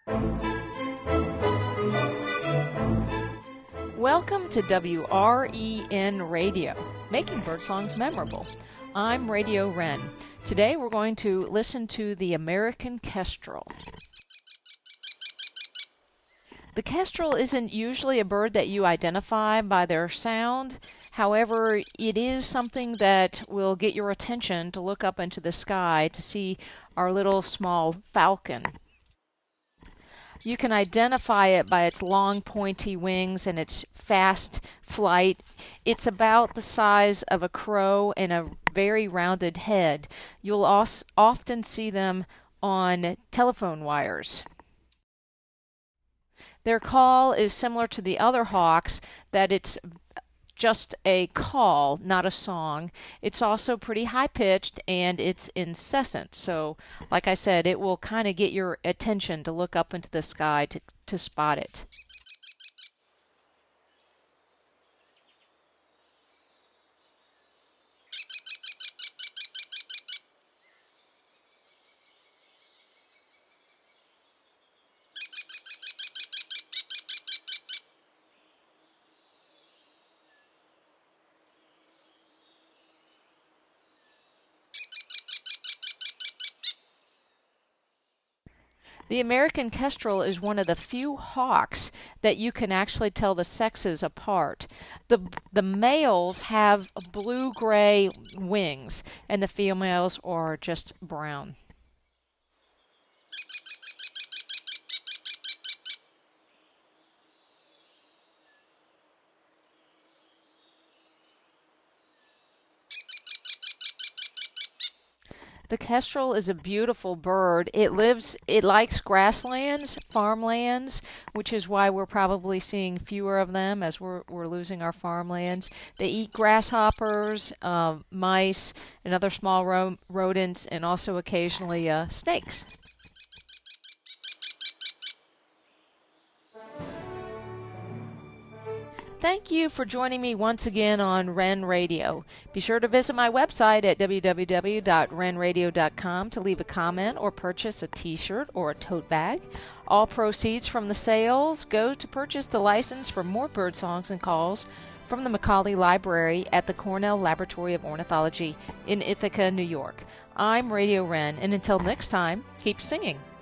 Welcome to WREN Radio, making birdsongs memorable. I'm Radio Wren. Today we're going to listen to the American kestrel. The kestrel isn't usually a bird that you identify by their sound. However, it is something that will get your attention to look up into the sky to see our little small falcon. You can identify it by its long pointy wings and its fast flight. It's about the size of a crow and a very rounded head. You'll often see them on telephone wires. Their call is similar to the other hawks, that it's just a call, not a song. It's also pretty high-pitched and it's incessant. So, like I said, it will kind of get your attention to look up into the sky to spot it. The American kestrel is one of the few hawks that you can actually tell the sexes apart. The males have blue-gray wings, and the females are just brown. The kestrel is a beautiful bird. It likes grasslands, farmlands, which is why we're probably seeing fewer of them as we're losing our farmlands. They eat grasshoppers, mice, and other small rodents, and also occasionally snakes. Thank you for joining me once again on Wren Radio. Be sure to visit my website at www.wrenradio.com to leave a comment or purchase a t-shirt or a tote bag. All proceeds from the sales go to purchase the license for more bird songs and calls from the Macaulay Library at the Cornell Laboratory of Ornithology in Ithaca, New York. I'm Radio Wren, and until next time, keep singing.